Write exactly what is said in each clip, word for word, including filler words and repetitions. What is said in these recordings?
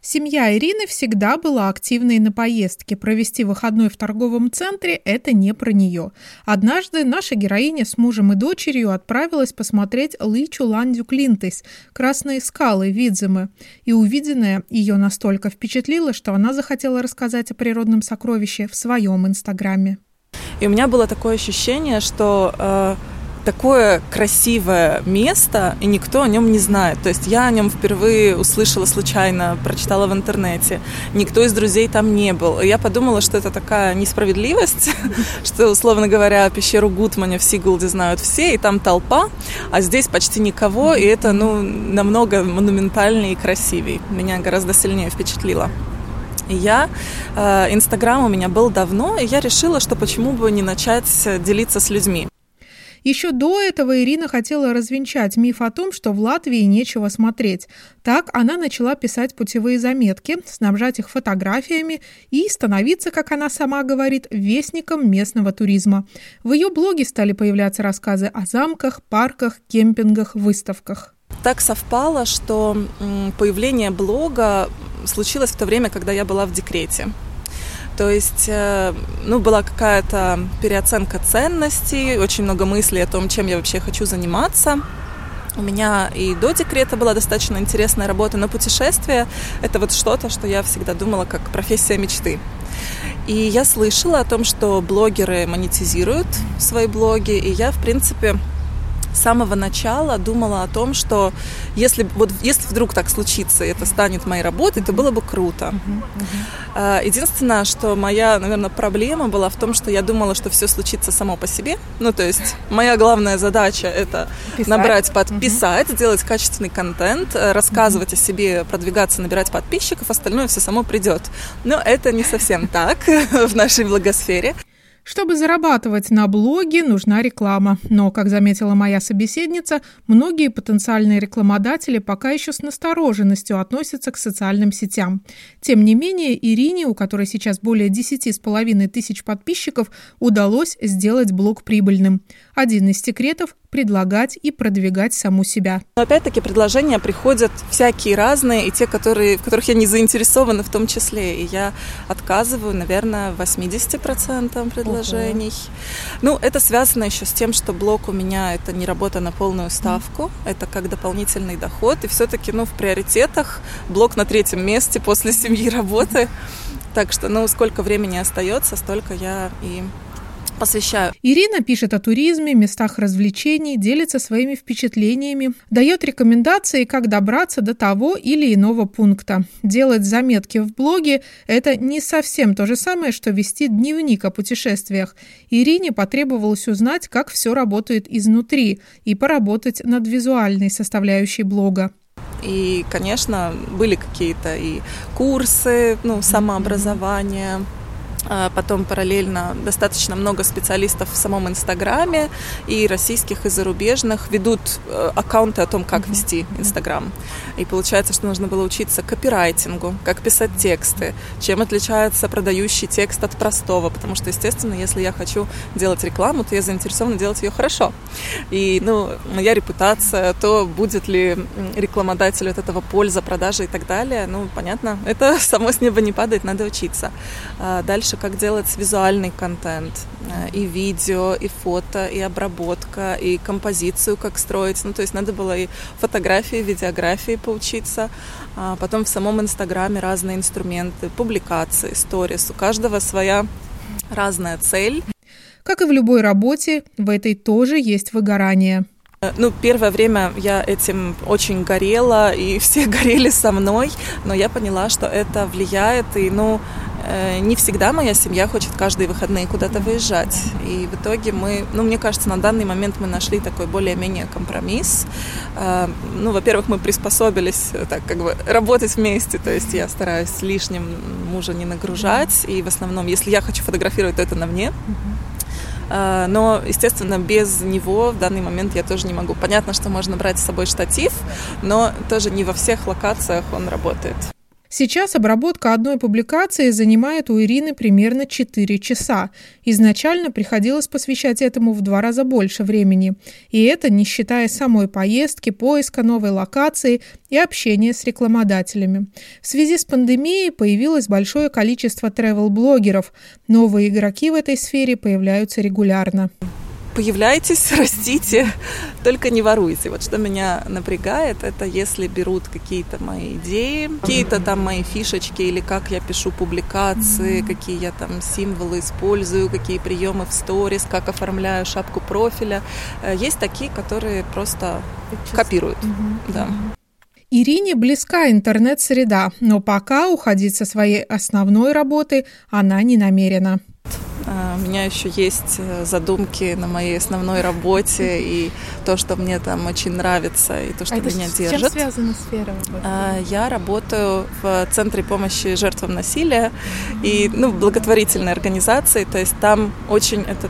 Семья Ирины всегда была активной на поездке. Провести выходной в торговом центре – это не про нее. Однажды наша героиня с мужем и дочерью отправилась посмотреть Лычу Ландю Клинтис – Красные скалы Видземы. И увиденное ее настолько впечатлило, что она захотела рассказать о природном сокровище в своем инстаграме. И у меня было такое ощущение, что э, такое красивое место, и никто о нем не знает. То есть я о нем впервые услышала случайно, прочитала в интернете. Никто из друзей там не был. И я подумала, что это такая несправедливость, что, условно говоря, пещеру Гудманя в Сигулде знают все, и там толпа, а здесь почти никого, и это, ну, намного монументальнее и красивее. Меня гораздо сильнее впечатлило. И я, э, Инстаграм у меня был давно, и я решила, что почему бы не начать делиться с людьми. Еще до этого Ирина хотела развенчать миф о том, что в Латвии нечего смотреть. Так она начала писать путевые заметки, снабжать их фотографиями и становиться, как она сама говорит, вестником местного туризма. В ее блоге стали появляться рассказы о замках, парках, кемпингах, выставках. Так совпало, что появление блога случилось в то время, когда я была в декрете. То есть, ну, была какая-то переоценка ценностей, очень много мыслей о том, чем я вообще хочу заниматься. У меня и до декрета была достаточно интересная работа, но путешествия – это вот что-то, что я всегда думала как профессия мечты. И я слышала о том, что блогеры монетизируют свои блоги, и я, в принципе, с самого начала думала о том, что если, вот, если вдруг так случится, и это станет моей работой, то было бы круто. Uh-huh, uh-huh. Единственное, что моя, наверное, проблема была в том, что я думала, что все случится само по себе. Ну, то есть моя главная задача – это писать. набрать, подписать, uh-huh. делать качественный контент, рассказывать uh-huh. о себе, продвигаться, набирать подписчиков, остальное все само придет. Но это не совсем так в нашей блогосфере. Чтобы зарабатывать на блоге, нужна реклама. Но, как заметила моя собеседница, многие потенциальные рекламодатели пока еще с настороженностью относятся к социальным сетям. Тем не менее, Ирине, у которой сейчас более десять с половиной тысяч подписчиков, удалось сделать блог прибыльным. Один из секретов – предлагать и продвигать саму себя. Но опять-таки предложения приходят всякие разные, и те, которые, в которых я не заинтересована в том числе. И я отказываю, наверное, восемьдесят процентов предложений. Uh-huh. Ну, это связано еще с тем, что блог у меня – это не работа на полную ставку, uh-huh. это как дополнительный доход. И все-таки, ну, в приоритетах блог на третьем месте после семьи, работы. Так что, ну, сколько времени остается, столько я и посвящаю. Ирина пишет о туризме, местах развлечений, делится своими впечатлениями, дает рекомендации, как добраться до того или иного пункта. Делать заметки в блоге – это не совсем то же самое, что вести дневник о путешествиях. Ирине потребовалось узнать, как все работает изнутри, и поработать над визуальной составляющей блога. И, конечно, были какие-то и курсы, ну, самообразование. Потом параллельно достаточно много специалистов в самом Инстаграме, и российских, и зарубежных, ведут аккаунты о том, как вести Инстаграм. И получается, что нужно было учиться копирайтингу, как писать тексты, чем отличается продающий текст от простого, потому что, естественно, если я хочу делать рекламу, то я заинтересована делать ее хорошо. И, ну, моя репутация, то будет ли рекламодателю от этого польза, продажи и так далее, ну, понятно, это само с неба не падает, надо учиться. Дальше как делать визуальный контент, и видео, и фото, и обработка, и композицию как строить. Ну, то есть надо было и фотографии, видеографии поучиться. А потом в самом Инстаграме разные инструменты, публикации, сторис. У каждого своя разная цель. Как и в любой работе, в этой тоже есть выгорание. Ну, первое время я этим очень горела, и все горели со мной, но я поняла, что это влияет, и, ну, не всегда моя семья хочет каждые выходные куда-то выезжать. И в итоге мы, ну, мне кажется, на данный момент мы нашли такой более-менее компромисс. Ну, во-первых, мы приспособились так, как бы, работать вместе, то есть я стараюсь лишним мужа не нагружать, и в основном, если я хочу фотографировать, то это на мне. Но, естественно, без него в данный момент я тоже не могу. Понятно, что можно брать с собой штатив, но тоже не во всех локациях он работает. Сейчас обработка одной публикации занимает у Ирины примерно четыре часа. Изначально приходилось посвящать этому в два раза больше времени. И это не считая самой поездки, поиска новой локации и общения с рекламодателями. В связи с пандемией появилось большое количество тревел-блогеров. Новые игроки в этой сфере появляются регулярно. Появляйтесь, растите, только не воруйте. Вот что меня напрягает, это если берут какие-то мои идеи, какие-то там мои фишечки, или как я пишу публикации, mm-hmm. какие я там символы использую, какие приемы в сторис, как оформляю шапку профиля. Есть такие, которые просто just... копируют. Mm-hmm. Да. Ирине близка интернет-среда, но пока уходить со своей основной работы она не намерена. У меня еще есть задумки на моей основной работе и то, что мне там очень нравится, и то, что а меня это держит. С чем связана сфера работы? Я работаю в Центре помощи жертвам насилия и ну, благотворительной организации, то есть там очень этот...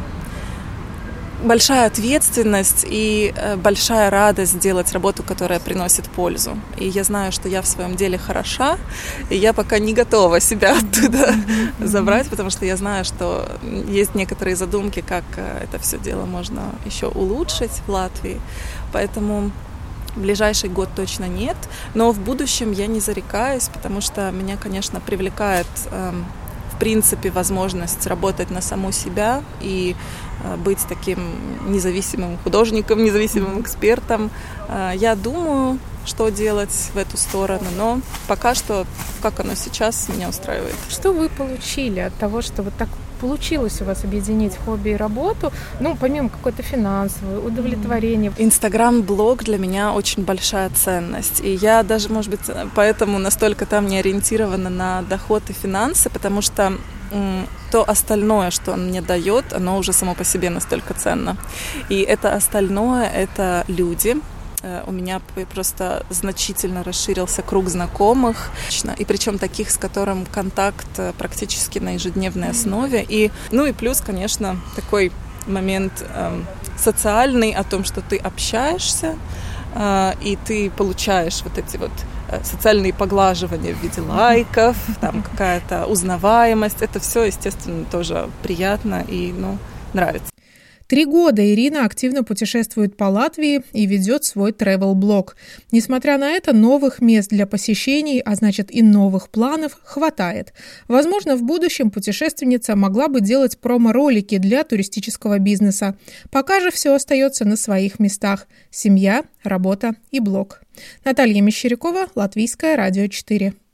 большая ответственность и большая радость делать работу, которая приносит пользу. И я знаю, что я в своем деле хороша, и я пока не готова себя оттуда забрать, потому что я знаю, что есть некоторые задумки, как это все дело можно еще улучшить в Латвии. Поэтому в ближайший год точно нет, но в будущем я не зарекаюсь, потому что меня, конечно, привлекает в принципе возможность работать на саму себя и быть таким независимым художником, независимым экспертом. Я думаю, что делать в эту сторону, но пока что, как оно сейчас, меня устраивает. Что вы получили от того, что вот так получилось у вас объединить хобби и работу, ну, помимо какой-то финансовой, удовлетворения? Инстаграм-блог для меня очень большая ценность. И я даже, может быть, поэтому настолько там не ориентирована на доход и финансы, потому что м, то остальное, что он мне дает, оно уже само по себе настолько ценно. И это остальное — это люди. У меня просто значительно расширился круг знакомых, и причем таких, с которым контакт практически на ежедневной основе. И, ну и плюс, конечно, такой момент э, социальный о том, что ты общаешься, э, и ты получаешь вот эти вот социальные поглаживания в виде лайков, там какая-то узнаваемость. Это все, естественно, тоже приятно и, ну, нравится. Три года Ирина активно путешествует по Латвии и ведет свой travel-блог. Несмотря на это, новых мест для посещений, а значит и новых планов, хватает. Возможно, в будущем путешественница могла бы делать промо-ролики для туристического бизнеса. Пока же все остается на своих местах. Семья, работа и блог. Наталья Мещерякова, Латвийское радио четыре.